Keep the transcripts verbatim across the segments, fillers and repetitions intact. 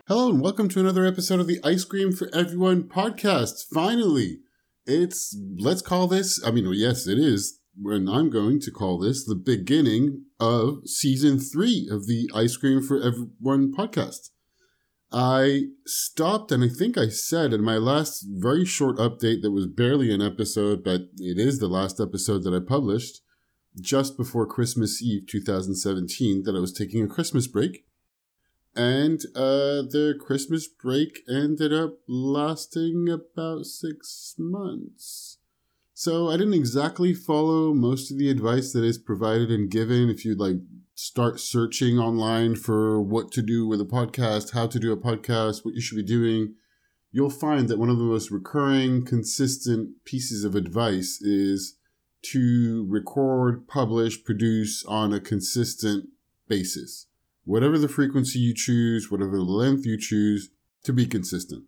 Hello and welcome to another episode of the Ice Cream for Everyone podcast. Finally, it's, let's call this, I mean, well, yes, it is, and I'm going to call this the beginning of season three of the Ice Cream for Everyone podcast. I stopped, and I think I said in my last very short update that was barely an episode, but it is the last episode that I published just before Christmas Eve twenty seventeen, that I was taking a Christmas break. And uh, the Christmas break ended up lasting about six months. So I didn't exactly follow most of the advice that is provided and given. If you like start searching online for what to do with a podcast, how to do a podcast, what you should be doing, you'll find that one of the most recurring, consistent pieces of advice is to record, publish, produce on a consistent basis. Whatever the frequency you choose, whatever the length you choose, to be consistent.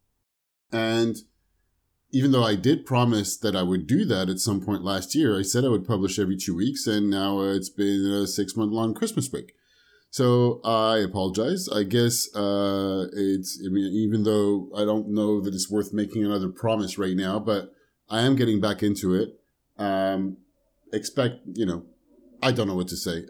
And even though I did promise that I would do that at some point last year, I said I would publish every two weeks, and now it's been a six-month-long Christmas break. So I apologize. I guess uh, it's, I mean, even though I don't know that it's worth making another promise right now, but I am getting back into it. Um, expect, you know, I don't know what to say.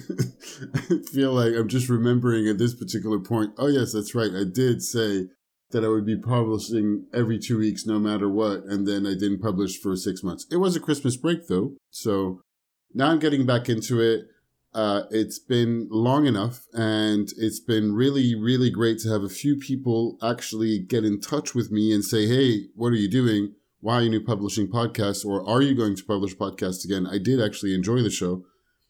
I feel like I'm just remembering at this particular point, oh yes, that's right. I did say that I would be publishing every two weeks no matter what, and then I didn't publish for six months. It was a Christmas break though, so now I'm getting back into it. Uh, it's been long enough, and it's been really, really great to have a few people actually get in touch with me and say, hey, what are you doing? Why are you publishing podcasts? Or are you going to publish podcasts again? I did actually enjoy the show.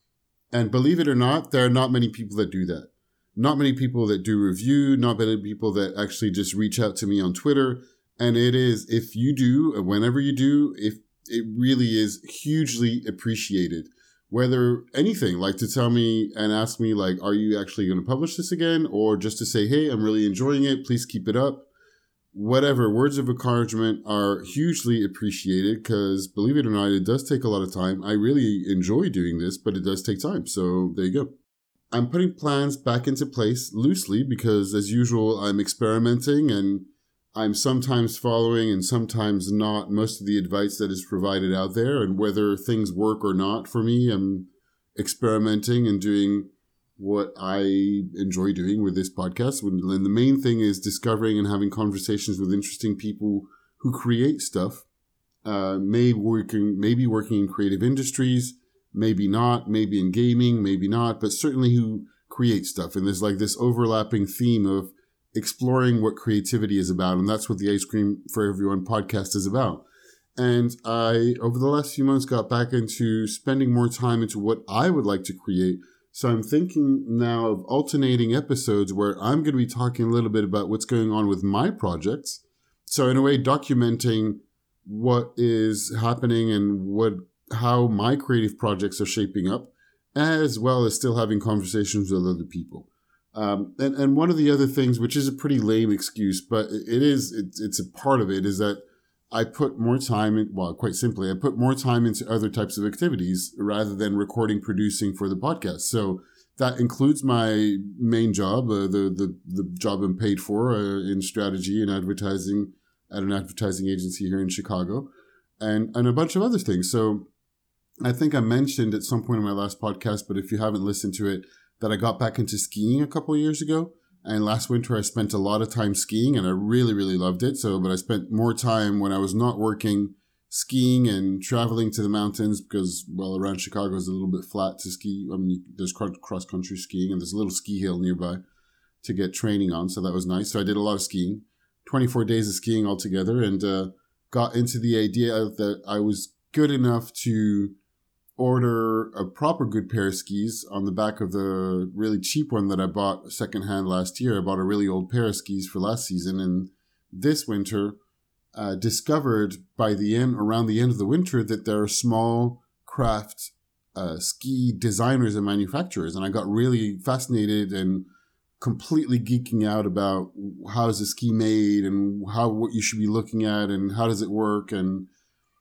And believe it or not, there are not many people that do that. Not many people that do review, not many people that actually just reach out to me on Twitter. And it is, if you do, and whenever you do, if it really is hugely appreciated. Whether anything, like to tell me and ask me, like, are you actually going to publish this again? Or just to say, hey, I'm really enjoying it. Please keep it up. Whatever, words of encouragement are hugely appreciated because, believe it or not, it does take a lot of time. I really enjoy doing this, but it does take time. So there you go. I'm putting plans back into place loosely because, as usual, I'm experimenting and I'm sometimes following and sometimes not most of the advice that is provided out there. And whether things work or not for me, I'm experimenting and doing what I enjoy doing with this podcast. And the main thing is discovering and having conversations with interesting people who create stuff, uh, may working, maybe working in creative industries, maybe not, maybe in gaming, maybe not, but certainly who create stuff. And there's like this overlapping theme of exploring what creativity is about. And that's what the Ice Cream for Everyone podcast is about. And I, over the last few months, got back into spending more time into what I would like to create. So I'm thinking now of alternating episodes where I'm going to be talking a little bit about what's going on with my projects. So in a way, documenting what is happening and what how my creative projects are shaping up, as well as still having conversations with other people. Um, and, and one of the other things, which is a pretty lame excuse, but it is, it, it's a part of it, is that I put more time in, well, quite simply, I put more time into other types of activities rather than recording, producing for the podcast. So that includes my main job, uh, the, the, the job I'm paid for uh, in strategy and advertising at an advertising agency here in Chicago, and, and a bunch of other things. So I think I mentioned at some point in my last podcast, but if you haven't listened to it, that I got back into skiing a couple of years ago. And last winter, I spent a lot of time skiing, and I really, really loved it. So, but I spent more time when I was not working skiing and traveling to the mountains because, well, around Chicago is a little bit flat to ski. I mean, there's cross-country skiing, and there's a little ski hill nearby to get training on. So that was nice. So I did a lot of skiing, twenty-four days of skiing altogether, and uh, got into the idea that I was good enough to order a proper good pair of skis on the back of the really cheap one that I bought secondhand last year. I bought a really old pair of skis for last season, and this winter uh, discovered by the end, around the end of the winter, that there are small craft uh, ski designers and manufacturers, and I got really fascinated and completely geeking out about how is a ski made and how what you should be looking at and how does it work. And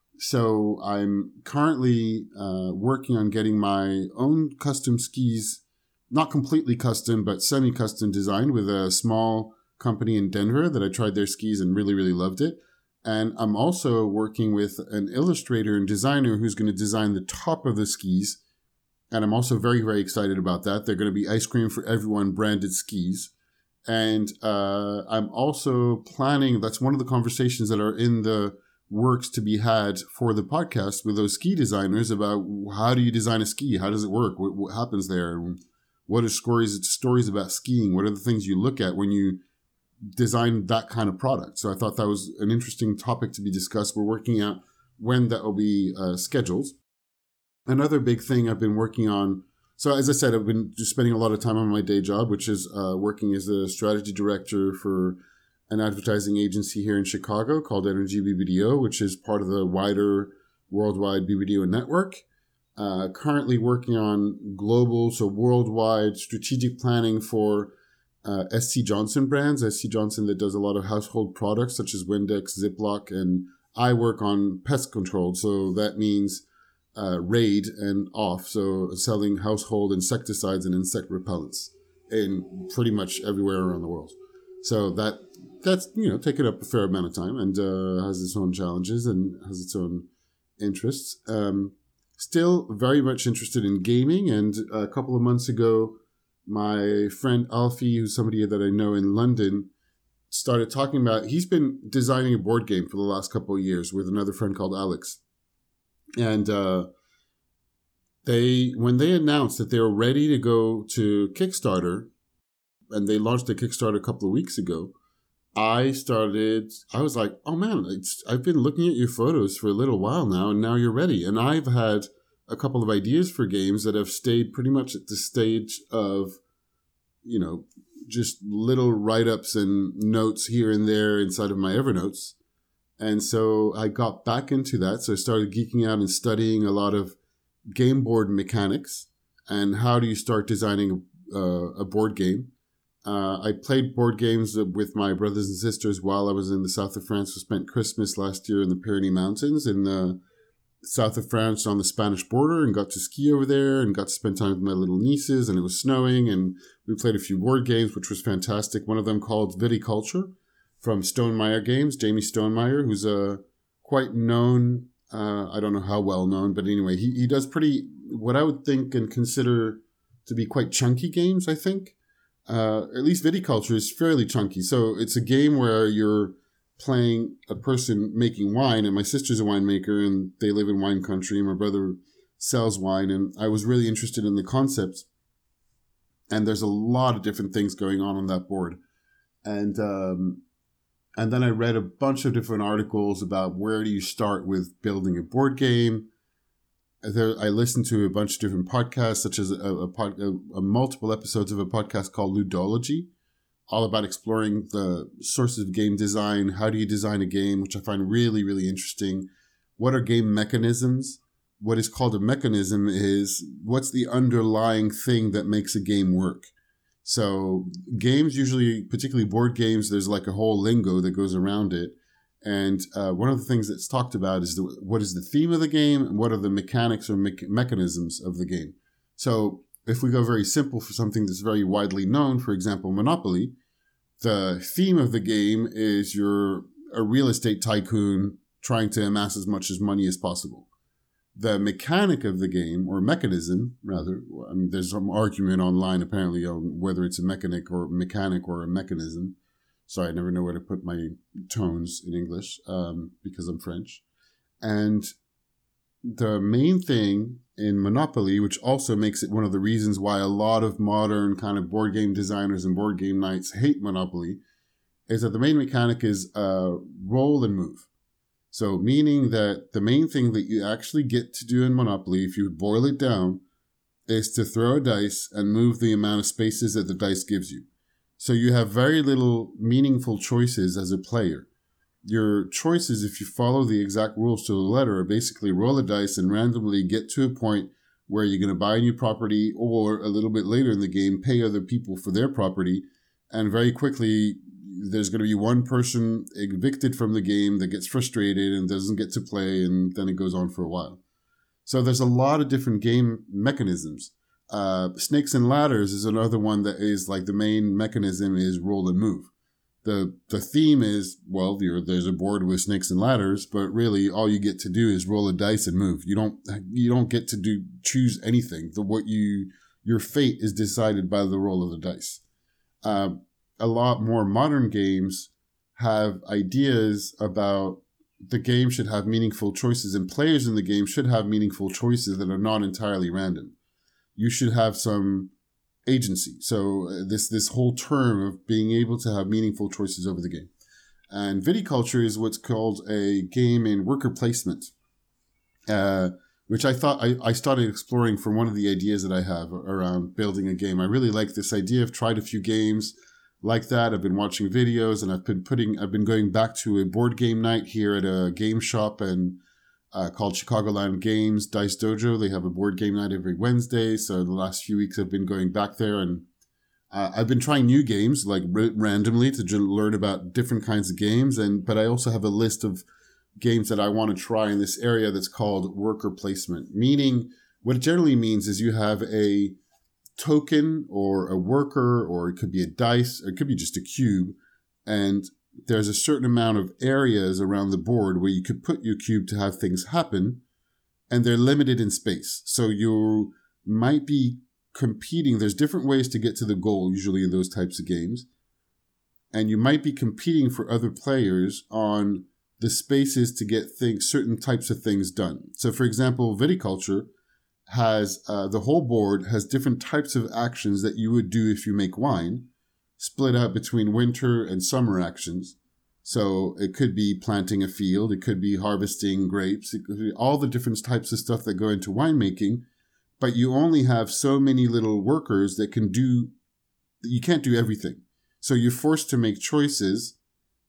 so I'm currently uh, working on getting my own custom skis, not completely custom, but semi-custom designed with a small company in Denver that I tried their skis and really, really loved it. And I'm also working with an illustrator and designer who's going to design the top of the skis. And I'm also very, very excited about that. They're going to be Ice Cream for Everyone branded skis. And uh, I'm also planning, that's one of the conversations that are in the works to be had for the podcast with those ski designers about how do you design a ski? How does it work? What, what happens there? What are stories, stories about skiing? What are the things you look at when you design that kind of product? So I thought that was an interesting topic to be discussed. We're working out when that will be uh, scheduled. Another big thing I've been working on. So as I said, I've been just spending a lot of time on my day job, which is uh, working as a strategy director for an advertising agency here in Chicago called Energy B B D O, which is part of the wider worldwide B B D O network. Uh, currently working on global, so worldwide strategic planning for uh, S C Johnson brands. S C Johnson that does a lot of household products such as Windex, Ziploc, and I work on pest control. So that means Uh, Raid and Off, so selling household insecticides and insect repellents in pretty much everywhere around the world. So that that's you know taken up a fair amount of time and uh, has its own challenges and has its own interests. Um, still very much interested in gaming, and a couple of months ago, my friend Alfie, who's somebody that I know in London, started talking about. He's been designing a board game for the last couple of years with another friend called Alex. And uh, they, when they announced that they were ready to go to Kickstarter, and they launched the Kickstarter a couple of weeks ago, I started, I was like, oh man, it's, I've been looking at your photos for a little while now, and now you're ready. And I've had a couple of ideas for games that have stayed pretty much at the stage of, you know, just little write-ups and notes here and there inside of my Evernotes. And so I got back into that. So I started geeking out and studying a lot of game board mechanics and how do you start designing uh, a board game. Uh, I played board games with my brothers and sisters while I was in the south of France. We spent Christmas last year in the Pyrenees Mountains in the south of France on the Spanish border and got to ski over there and got to spend time with my little nieces, and it was snowing, and we played a few board games, which was fantastic. One of them called Viticulture from Stonemaier Games, Jamie Stonemaier, who's a quite known, uh, I don't know how well known, but anyway, he, he does pretty, what I would think and consider to be quite chunky games, I think. Uh, at least Viticulture is fairly chunky. So it's a game where you're playing a person making wine, and my sister's a winemaker, and they live in wine country, and my brother sells wine, and I was really interested in the concept. And there's a lot of different things going on on that board. And um, and then I read a bunch of different articles about where do you start with building a board game. There, I listened to a bunch of different podcasts, such as a, a, pod, a, a multiple episodes of a podcast called Ludology, all about exploring the sources of game design. How do you design a game, which I find really, really interesting. What are game mechanisms? What is called a mechanism is what's the underlying thing that makes a game work. So games usually, particularly board games, there's like a whole lingo that goes around it. And uh, one of the things that's talked about is the, what is the theme of the game and what are the mechanics or me- mechanisms of the game. So if we go very simple for something that's very widely known, for example, Monopoly, the theme of the game is you're a real estate tycoon trying to amass as much as money as possible. The mechanic of the game, or mechanism, rather, I mean, there's some argument online apparently on whether it's a mechanic or mechanic or a mechanism. Sorry, I never know where to put my tones in English um, because I'm French. And the main thing in Monopoly, which also makes it one of the reasons why a lot of modern kind of board game designers and board game nights hate Monopoly, is that the main mechanic is uh, roll and move. So meaning that the main thing that you actually get to do in Monopoly, if you boil it down, is to throw a dice and move the amount of spaces that the dice gives you. So you have very little meaningful choices as a player. Your choices, if you follow the exact rules to the letter, are basically roll a dice and randomly get to a point where you're going to buy a new property, or a little bit later in the game, pay other people for their property. And very quickly, there's going to be one person evicted from the game that gets frustrated and doesn't get to play, and then it goes on for a while. So there's a lot of different game mechanisms. Uh, Snakes and Ladders is another one that is like the main mechanism is roll and move. the the theme is, well, you're, there's a board with snakes and ladders, but really all you get to do is roll a dice and move. You don't you don't get to do choose anything. The what you your fate is decided by the roll of the dice. Uh, a lot more modern games have ideas about the game should have meaningful choices, and players in the game should have meaningful choices that are not entirely random. You should have some agency. So uh, this this whole term of being able to have meaningful choices over the game. And viticulture is what's called a game in worker placement, uh, which I thought I, I started exploring from one of the ideas that I have around building a game. I really like this idea. I've tried a few games like that. I've been watching videos, and I've been putting I've been going back to a board game night here at a game shop and Uh, called Chicagoland Games Dice Dojo. They have a board game night every Wednesday. So the last few weeks I've been going back there, and uh, I've been trying new games like r- randomly to j- learn about different kinds of games. And but I also have a list of games that I want to try in this area that's called worker placement. Meaning, what it generally means is you have a token or a worker, or it could be a dice, or it could be just a cube, and there's a certain amount of areas around the board where you could put your cube to have things happen, and they're limited in space. So you might be competing. There's different ways to get to the goal, usually in those types of games. And you might be competing for other players on the spaces to get things, certain types of things done. So for example, viticulture has, uh, the whole board has different types of actions that you would do if you make wine, split out between winter and summer actions. So it could be planting a field, it could be harvesting grapes, it could be all the different types of stuff that go into winemaking, but you only have so many little workers that can do, you can't do everything. So you're forced to make choices,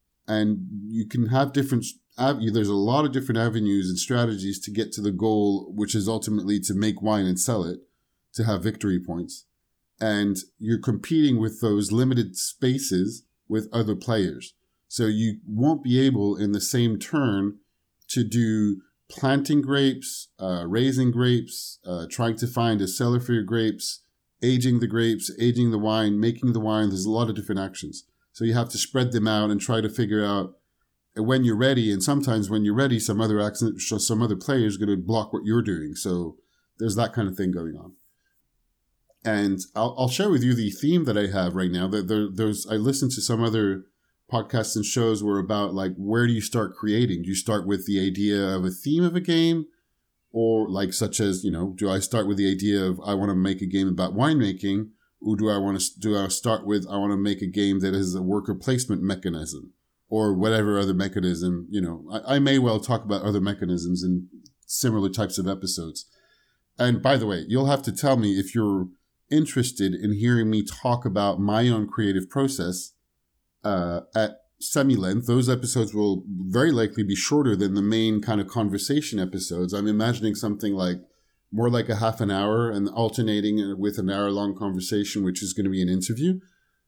and you can have different, there's a lot of different avenues and strategies to get to the goal, which is ultimately to make wine and sell it, to have victory points. And you're competing with those limited spaces with other players. So you won't be able in the same turn to do planting grapes, uh, raising grapes, uh, trying to find a seller for your grapes, aging the grapes, aging the wine, making the wine. There's a lot of different actions. So you have to spread them out and try to figure out when you're ready. And sometimes when you're ready, some other action, some other player is going to block what you're doing. So there's that kind of thing going on. And I'll, I'll share with you the theme that I have right now. That there, there's, I listened to some other podcasts and shows were about like, where do you start creating? Do you start with the idea of a theme of a game? Or like such as, you know, do I start with the idea of I want to make a game about winemaking? Or do I want to, do I start with, I want to make a game that is a worker placement mechanism? Or whatever other mechanism, you know, I, I may well talk about other mechanisms in similar types of episodes. And by the way, you'll have to tell me if you're interested in hearing me talk about my own creative process uh, at semi-length. Those episodes will very likely be shorter than the main kind of conversation episodes. I'm imagining something like more like a half an hour and alternating with an hour-long conversation, which is going to be an interview.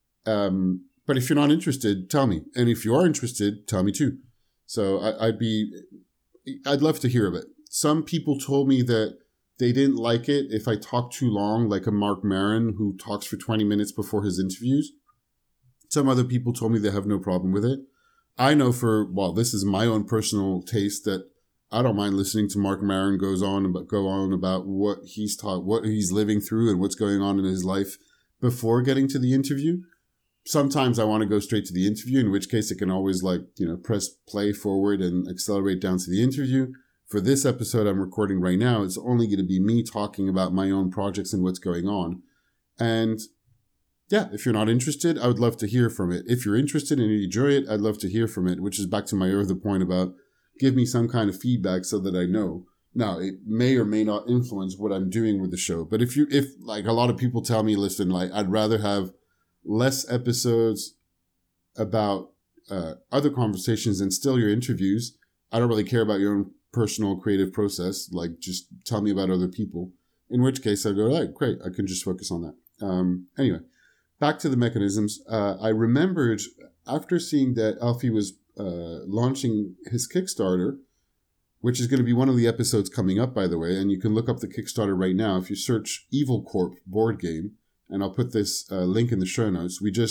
Um, but if you're not interested, tell me. And if you are interested, tell me too. So I, I'd be, I'd love to hear of it. Some people told me that they didn't like it if I talk too long, like a Mark Maron who talks for twenty minutes before his interviews. Some other people told me they have no problem with it. I know for, well, this is my own personal taste that I don't mind listening to Mark Maron goes on about, go on about what he's taught, what he's living through and what's going on in his life before getting to the interview. Sometimes I want to go straight to the interview, in which case I can always like, you know, press play forward and accelerate down to the interview. For this episode I'm recording right now, it's only going to be me talking about my own projects and what's going on. And yeah, if you're not interested, I would love to hear from it. If you're interested and you enjoy it, I'd love to hear from it, which is back to my other point about give me some kind of feedback so that I know. Now, it may or may not influence what I'm doing with the show. But if you, if like a lot of people tell me, listen, like I'd rather have less episodes about uh, other conversations and still your interviews. I don't really care about your own personal creative process. Like just tell me about other people. In which case I go, right, great. I can just focus on that. Um, anyway, back to the mechanisms. Uh, I remembered after seeing that Alfie was uh, launching his Kickstarter, which is going to be one of the episodes coming up, by the way. And you can look up the Kickstarter right now. If you search Evil Corp board game, and I'll put this uh, link in the show notes. We just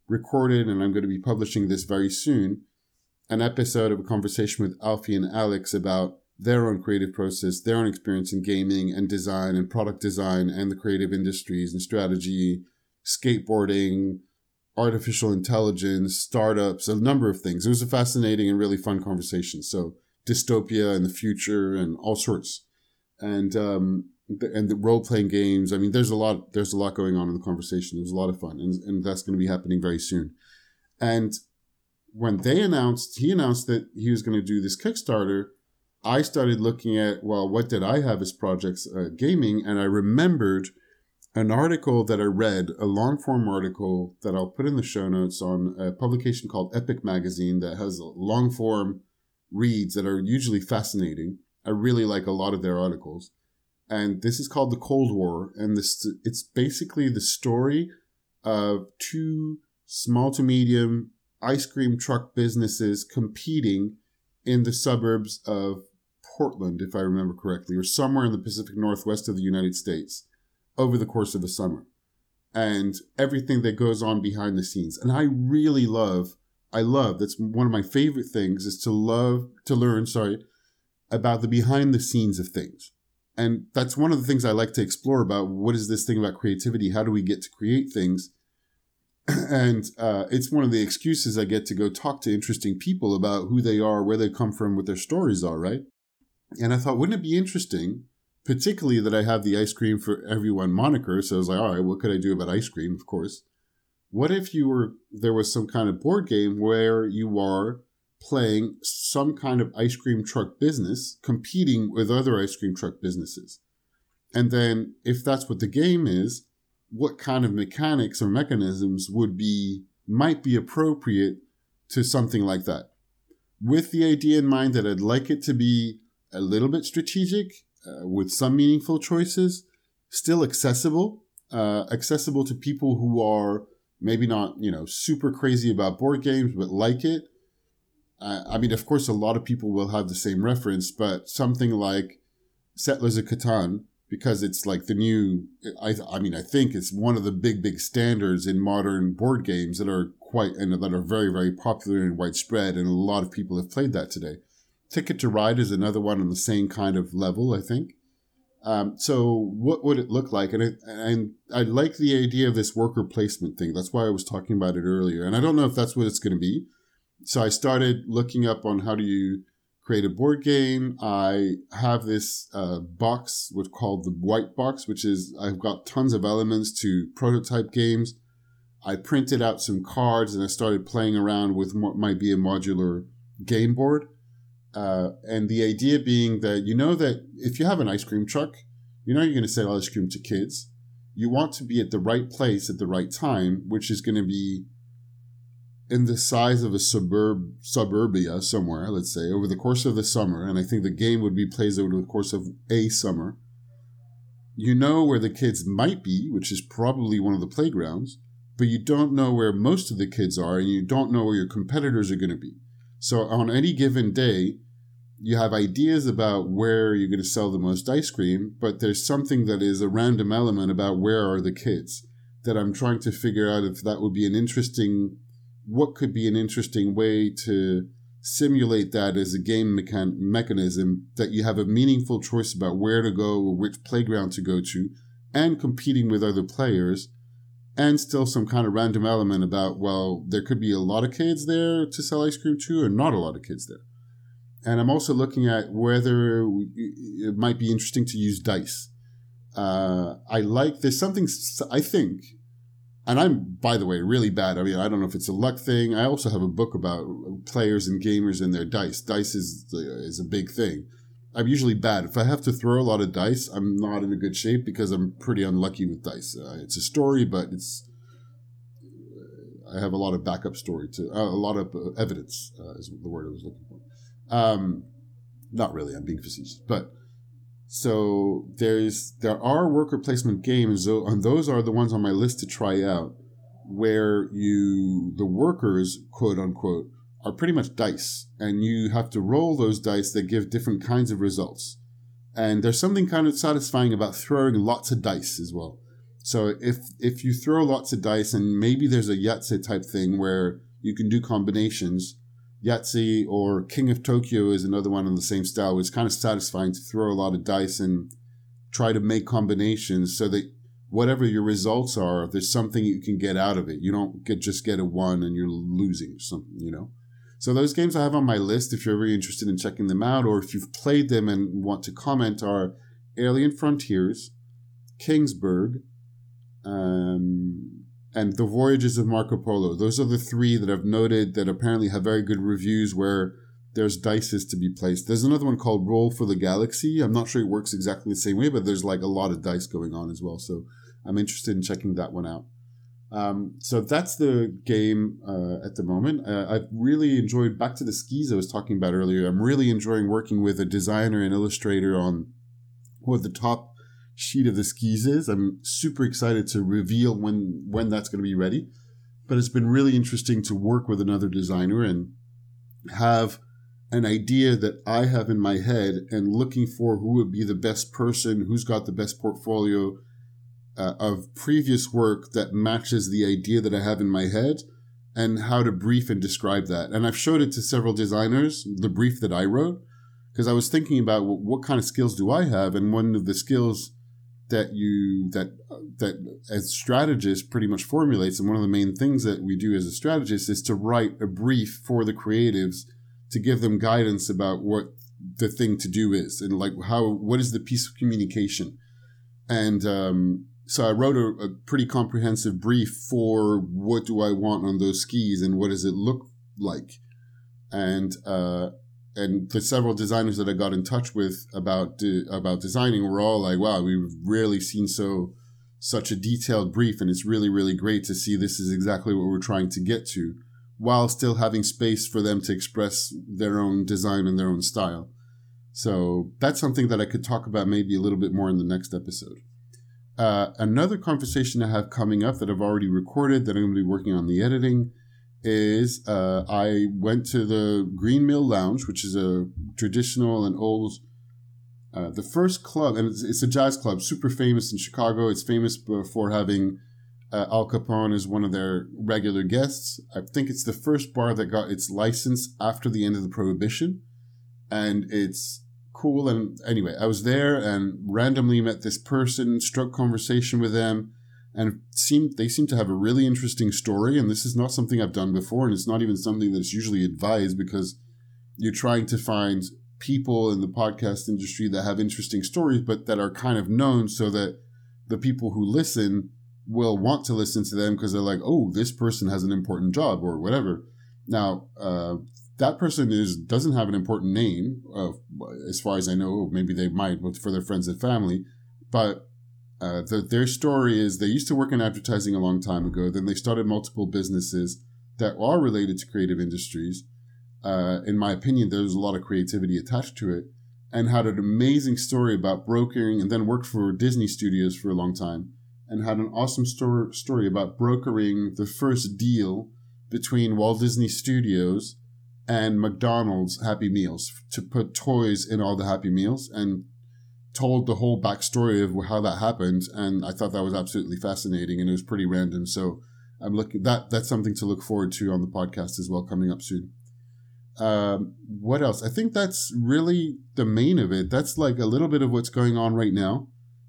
recorded, and I'm going to be publishing this very soon, an episode of a conversation with Alfie and Alex about their own creative process, their own experience in gaming and design and product design and the creative industries and strategy, skateboarding, artificial intelligence, startups, a number of things. It was a fascinating and really fun conversation. So dystopia and the future and all sorts. And um, the, and the role-playing games. I mean, there's a lot there's a lot going on in the conversation. It was a lot of fun. And, and that's going to be happening very soon. And when they announced, he announced that he was going to do this Kickstarter, I started looking at, well, what did I have as projects uh, gaming? And I remembered an article that I read, a long-form article that I'll put in the show notes on a publication called Epic Magazine that has long-form reads that are usually fascinating. I really like a lot of their articles. And this is called The Cold War. And this it's basically the story of two small to medium ice cream truck businesses competing in the suburbs of Portland, if I remember correctly, or somewhere in the Pacific Northwest of the United States over the course of a summer, and everything that goes on behind the scenes. And I really love, I love, that's one of my favorite things is to love, to learn, sorry, about the behind the scenes of things. And that's one of the things I like to explore about what is this thing about creativity? How do we get to create things? And uh, it's one of the excuses I get to go talk to interesting people about who they are, where they come from, what their stories are, right? And I thought, wouldn't it be interesting, particularly that I have the Ice Cream for Everyone moniker, so I was like, all right, what could I do about ice cream, of course? What if you were there was some kind of board game where you are playing some kind of ice cream truck business competing with other ice cream truck businesses? And then if that's what the game is, what kind of mechanics or mechanisms would be, might be appropriate to something like that? With the idea in mind that I'd like it to be a little bit strategic, uh, with some meaningful choices, still accessible, uh, accessible to people who are maybe not, you know, super crazy about board games, but like it. Uh, I mean, of course, a lot of people will have the same reference, but something like Settlers of Catan, because it's like the new, I I mean, I think it's one of the big, big standards in modern board games that are quite, and that are very, very popular and widespread, and a lot of people have played that today. Ticket to Ride is another one on the same kind of level, I think. Um, so what would it look like? And, it, and I like the idea of this worker placement thing. That's why I was talking about it earlier. And I don't know if that's what it's going to be. So I started looking up on how do you create a board game. I have this uh, box, what's called the White Box, which is I've got tons of elements to prototype games. I printed out some cards and I started playing around with what might be a modular game board. Uh, and the idea being that, you know, that if you have an ice cream truck, you know you're going to sell ice cream to kids. You want to be at the right place at the right time, which is going to be in the size of a suburb, suburbia somewhere, let's say, over the course of the summer. And I think the game would be plays over the course of a summer. You know where the kids might be, which is probably one of the playgrounds, but you don't know where most of the kids are, and you don't know where your competitors are going to be. So on any given day, you have ideas about where you're going to sell the most ice cream, but there's something that is a random element about where are the kids that I'm trying to figure out if that would be an interesting, what could be an interesting way to simulate that as a game mechan- mechanism, that you have a meaningful choice about where to go or which playground to go to, and competing with other players. And still some kind of random element about, well, there could be a lot of kids there to sell ice cream to, or not a lot of kids there. And I'm also looking at whether it might be interesting to use dice. Uh, I like, there's something, I think, and I'm, by the way, really bad. I mean, I don't know if it's a luck thing. I also have a book about players and gamers and their dice. Dice is is a big thing. I'm usually bad. If I have to throw a lot of dice, I'm not in a good shape because I'm pretty unlucky with dice. Uh, it's a story, but it's I have a lot of backup story to uh, a lot of uh, evidence uh, is the word I was looking for. Um, not really. I'm being facetious, but so there's there are worker placement games, and those are the ones on my list to try out, where you the workers, quote unquote, are pretty much dice, and you have to roll those dice that give different kinds of results. And there's something kind of satisfying about throwing lots of dice as well. So if if you throw lots of dice, and maybe there's a Yahtzee type thing where you can do combinations, Yahtzee or King of Tokyo is another one in the same style. It's kind of satisfying to throw a lot of dice and try to make combinations so that whatever your results are, there's something you can get out of it. You don't get just get a one and you're losing something, you know. So those games I have on my list, if you're very interested in checking them out, or if you've played them and want to comment, are Alien Frontiers, Kingsburg, um, and The Voyages of Marco Polo. Those are the three that I've noted that apparently have very good reviews where there's dices to be placed. There's another one called Roll for the Galaxy. I'm not sure it works exactly the same way, but there's like a lot of dice going on as well. So I'm interested in checking that one out. Um, so that's the game uh, at the moment. Uh, I've really enjoyed, back to the skis I was talking about earlier, I'm really enjoying working with a designer and illustrator on what the top sheet of the skis is. I'm super excited to reveal when when that's going to be ready. But it's been really interesting to work with another designer and have an idea that I have in my head and looking for who would be the best person, who's got the best portfolio uh, of previous work that matches the idea that I have in my head, and how to brief and describe that. And I've showed it to several designers, the brief that I wrote, because I was thinking about what, what kind of skills do I have, and one of the skills that you that that as strategist pretty much formulates, and one of the main things that we do as a strategist is to write a brief for the creatives to give them guidance about what the thing to do is, and like how what is the piece of communication. And um, so I wrote a, a pretty comprehensive brief for what do I want on those skis and what does it look like, and uh, and the several designers that I got in touch with about de- about designing were all like, wow, we've rarely seen so such a detailed brief, and it's really, really great to see this is exactly what we're trying to get to, while still having space for them to express their own design and their own style. So that's something that I could talk about maybe a little bit more in the next episode. Uh, another conversation I have coming up that I've already recorded that I'm going to be working on the editing is uh, I went to the Green Mill Lounge, which is a traditional and old, uh, the first club, and it's, it's a jazz club, super famous in Chicago. It's famous for having uh, Al Capone as one of their regular guests. I think it's the first bar that got its license after the end of the Prohibition, and it's cool. And anyway, I was there and randomly met this person, struck conversation with them, and seemed they seem to have a really interesting story. And this is not something I've done before, and it's not even something that's usually advised, because you're trying to find people in the podcast industry that have interesting stories, but that are kind of known so that the people who listen will want to listen to them because they're like, oh, this person has an important job or whatever. Now, uh, that person is doesn't have an important name, uh, as far as I know. Maybe they might, but for their friends and family. But uh, the, their story is they used to work in advertising a long time ago. Then they started multiple businesses that are related to creative industries. Uh, in my opinion, there's a lot of creativity attached to it, and had an amazing story about brokering, and then worked for Disney Studios for a long time, and had an awesome story story about brokering the first deal between Walt Disney Studios and McDonald's Happy Meals to put toys in all the Happy Meals, and told the whole backstory of how that happened. And I thought that was absolutely fascinating, and it was pretty random. So I'm looking that that's something to look forward to on the podcast as well, coming up soon. Um, what else? I think that's really the main of it. That's like a little bit of what's going on right now.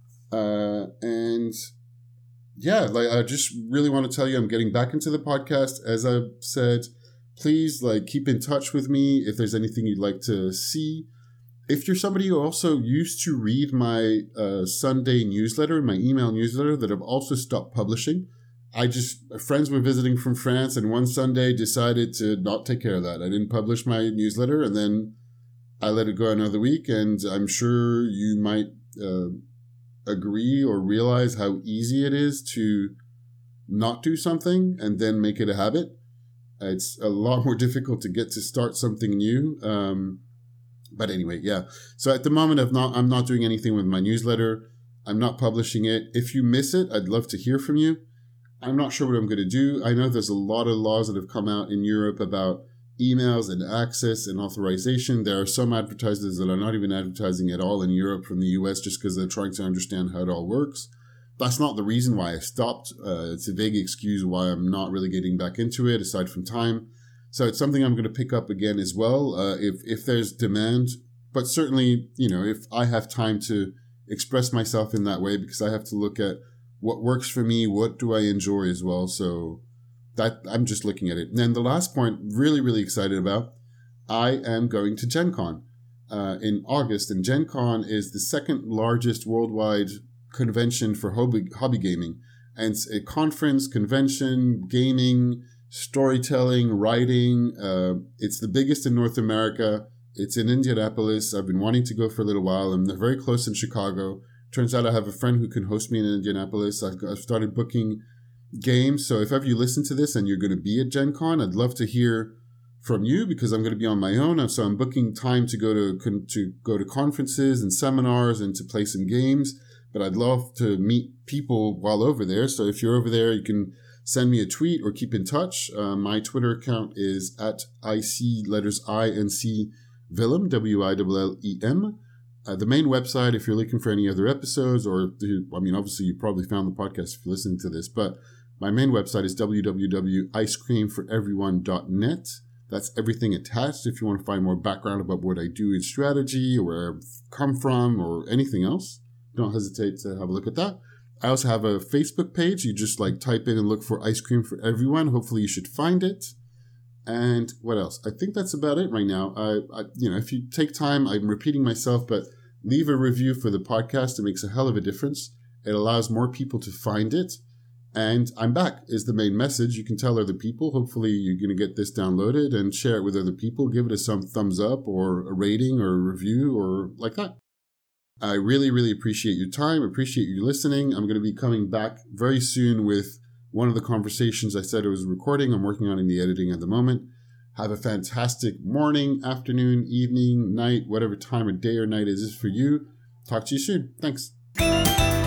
Uh, and yeah, like I just really want to tell you, I'm getting back into the podcast. As I've said, please like keep in touch with me if there's anything you'd like to see. If you're somebody who also used to read my uh, Sunday newsletter, my email newsletter that I've also stopped publishing, I just, friends were visiting from France, and one Sunday decided to not take care of that. I didn't publish my newsletter, and then I let it go another week, and I'm sure you might uh, agree or realize how easy it is to not do something and then make it a habit. It's a lot more difficult to get to start something new. Um, but anyway, yeah. So at the moment, I've not, I'm not doing anything with my newsletter. I'm not publishing it. If you miss it, I'd love to hear from you. I'm not sure what I'm going to do. I know there's a lot of laws that have come out in Europe about emails and access and authorization. There are some advertisers that are not even advertising at all in Europe from the U S just because they're trying to understand how it all works. that's not the reason why I stopped. Uh, it's a vague excuse why I'm not really getting back into it, aside from time. So it's something I'm going to pick up again as well, uh, if if there's demand. But certainly, you know, if I have time to express myself in that way, because I have to look at what works for me, what do I enjoy as well. So that I'm just looking at it. And then the last point, really, really excited about, I am going to Gen Con uh, in August. And Gen Con is the second largest worldwide convention for hobby, hobby gaming. And it's a conference, convention, gaming, storytelling, writing. Uh, it's the biggest in North America. It's in Indianapolis. I've been wanting to go for a little while. I'm very close in Chicago. Turns out I have a friend who can host me in Indianapolis. I've, I've started booking games. So if ever you listen to this and you're going to be at Gen Con, I'd love to hear from you, because I'm going to be on my own. So I'm booking time to go to to go to conferences and seminars and to play some games. But I'd love to meet people while over there. So if you're over there, you can send me a tweet or keep in touch. Uh, my Twitter account is at I C letters I and C Willem, W I L L E M. Uh, the main website, if you're looking for any other episodes, or, I mean, obviously you probably found the podcast if you're listening to this, but my main website is w w w dot ice cream for everyone dot net. That's everything attached if you want to find more background about what I do in strategy, or where I've come from, or anything else. Don't hesitate to have a look at that. I also have a Facebook page. You just like type in and look for Ice Cream for Everyone. Hopefully you should find it. And what else? I think that's about it right now. I, I, you know, if you take time, I'm repeating myself, but leave a review for the podcast. It makes a hell of a difference. It allows more people to find it. And I'm back is the main message. You can tell other people. Hopefully you're going to get this downloaded and share it with other people. Give it a some thumbs up or a rating or a review or like that. I really, really appreciate your time. Appreciate you listening. I'm going to be coming back very soon with one of the conversations I said I was recording. I'm working on in the editing at the moment. Have a fantastic morning, afternoon, evening, night, whatever time of day or night it is for you. Talk to you soon. Thanks.